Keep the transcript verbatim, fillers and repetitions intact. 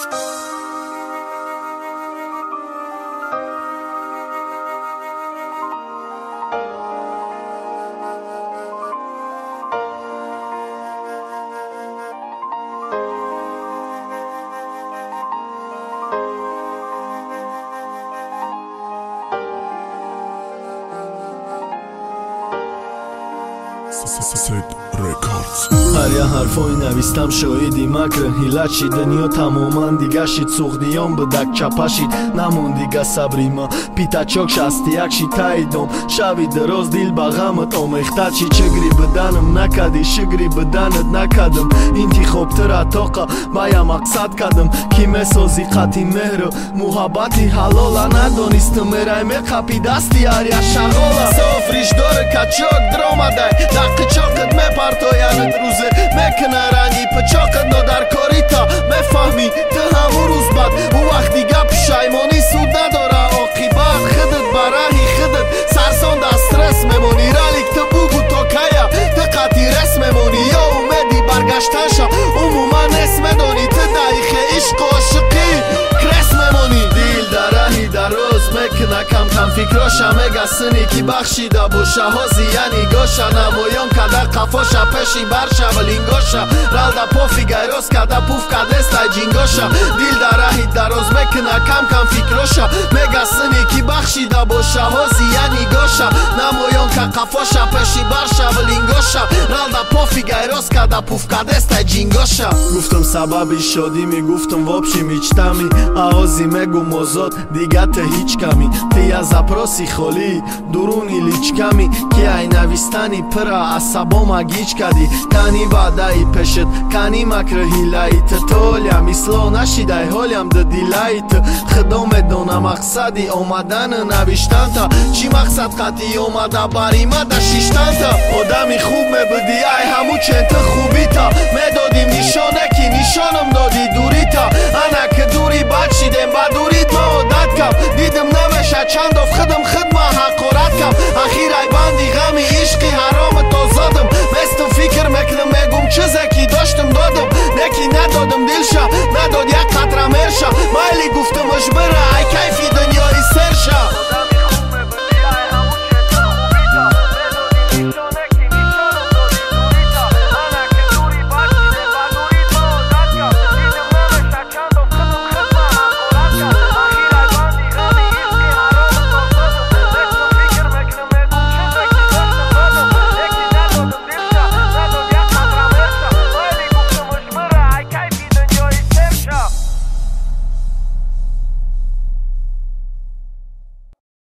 Set Records. Հարյա հարվոյ նավիստամ շոյիդի մակրը հիլաչի դնյո թամոման դիգաշի ծուղդիոն բդակ չապաշի նամոն դիգա սաբրիմա պիտաչոք շաստիակ շիտայդոմ շավի դրոզ դիլ բաղամը տոմ էխտաչի չգրի բդանım նակադի շգրի բդանըդ նակադım ինթի խոբ թրա թոqa բայա մақսատ կադım քիմես օզի խատի մերը մուհաբատի հալոլ անադոնիս թմերայ մե խապիդաստի արյա շաղոլա սոֆրիշ դորը կաչոք դրոմադայ դակը չոքըդ մե պարտոյանըդ ռուզը մե քնարանի պչոքըդ նոդար կորիթա մե ֆահմի տ համուր ուզբատ ու ախդիգա պշայմոնի սուդնա դորա օխի բաղ խդըդ բարահի խդըդ սարսոն դա ստրես մեմոնի ռալիք տ բուգու տոքայա տ կատիրես մեմոնի յո ումեդի բարգաշտաշա ումումանես մեդոնի տ դայիխե իշկ օշկի կրես մեմոնի դիլ դարահի դարոզ մեկնա կամ կամ ֆիկրոշա մեգա սնիքի բախշի դա բոշա հոզի յանի գոշա նամոյոն կադա կաֆոշա պեշի բարշա վլինգոշա ռալդա պոֆի գայրոս կադա պուվ կադես տայ ջինգոշա դիլ դարահի դարոզ մեկնա կամ կամ ֆիկրոշա մեգա սնիքի բախշի դա բոշա հոզի յանի գոշա նամոյոն կաֆոշա պեշի բարշա վլինգոշա ռալդա պոֆի գայրոս կադա պուվ կադես տայ ջինգոշա գուֆտում սաբաբի շոդի մի գուфтум вообще мечтами аози мегу мозот дига ты ҳичками ты я запроси холӣ дуруни личками ки ай навистани пра асабо магич кади кани вадаи пешет кани макр ҳилаи ты толям исло нашидай ҳолям да дилаи ты худо медона мақсади омадани навиштанта чӣ мақсад қати омада барима да шиштанта одами хуб мебуди ай ҳаму чента хубита медодим нишоне ки нишоном доди дурита ана ки дури бад шидем ба дурит ма одат кам дидим намеша чандов хидим хидма ҳақорат кам ахир ай банди ғами ишқи ҳароми то зодим месту фикр мекунам мегум чизе ки доштим додим неки надодим дилша